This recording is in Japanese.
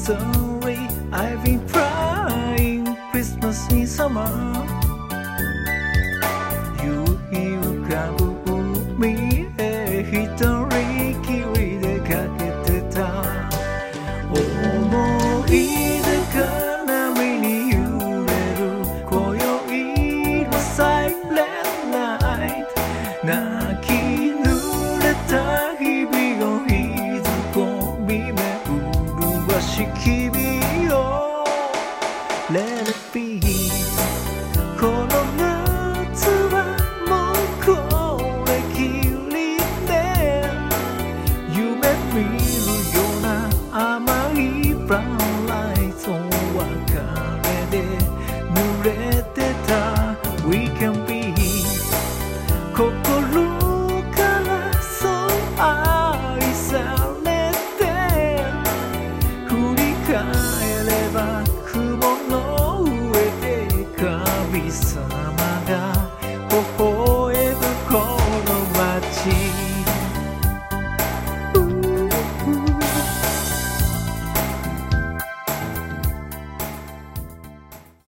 story I've been crying Christmas in summer 夕日浮かぶ海へ一人きり出かけてた思い出が波に揺れる今宵のサイレンナイト泣き濡れた日々をいずこみめ麗しき日々を Let it be